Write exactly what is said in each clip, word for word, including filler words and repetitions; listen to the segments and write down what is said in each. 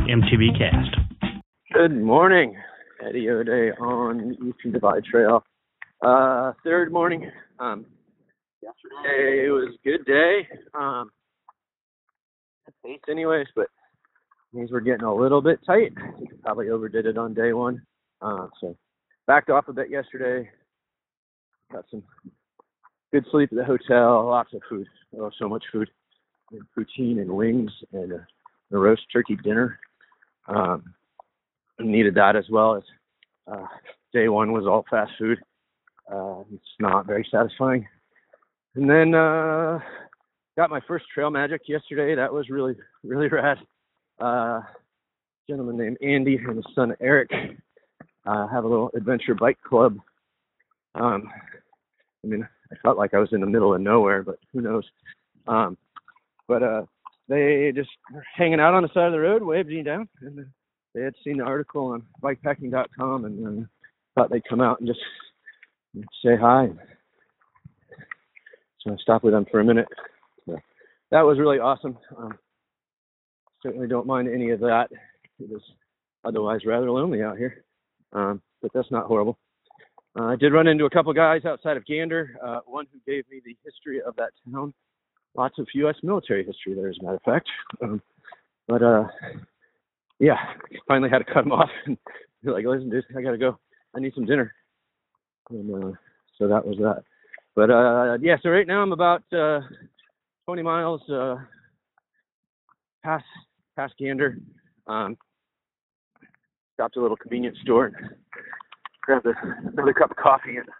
M T B Cast. Good morning. Eddie O'Day on the Eastern Divide Trail. Uh, third morning. Um, yesterday was a good day. Um, pace anyways, but things were getting a little bit tight. I think I probably overdid it on day one. Uh, so backed off a bit yesterday. Got some good sleep at the hotel. Lots of food. Oh, so much food. And poutine and wings and a, a roast turkey dinner. Um, needed that as well as uh, day one was all fast food. Uh, it's not very satisfying. And then uh, got my first trail magic yesterday. That was really, really rad. Uh, gentleman named Andy and his son Eric uh, have a little adventure bike club. Um, I mean, I felt like I was in the middle of nowhere, but who knows? Um, but uh, they just were hanging out on the side of the road, waved me down, and they had seen the article on bikepacking dot com and uh, thought they'd come out and just say hi. So I stopped with them for a minute. So that was really awesome. Um, certainly don't mind any of that. It was otherwise rather lonely out here, um, but that's not horrible. Uh, I did run into a couple guys outside of Gander, uh, one who gave me the history of that town. Lots of U S military history there, as a matter of fact. Um, but, uh, yeah, finally had to cut him off and be like, listen, dude, I got to go. I need some dinner. And uh, so that was that. But, uh, yeah, so right now I'm about uh, twenty miles uh, past, past Gander. Um, stopped at a little convenience store and grabbed a, another cup of coffee and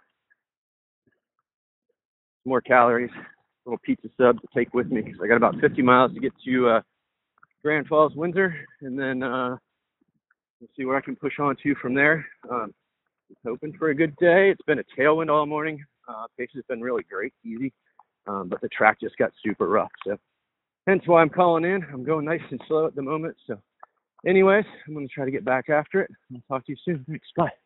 some more calories, a little pizza sub to take with me because I got about fifty miles to get to uh, Grand Falls, Windsor, and then uh, we'll see where I can push on to from there. Um, hoping for a good day. It's been a tailwind all morning. Uh, pace has been really great, easy, um, but the track just got super rough. So hence why I'm calling in. I'm going nice and slow at the moment. So anyways, I'm going to try to get back after it. I'll talk to you soon. Thanks. Bye.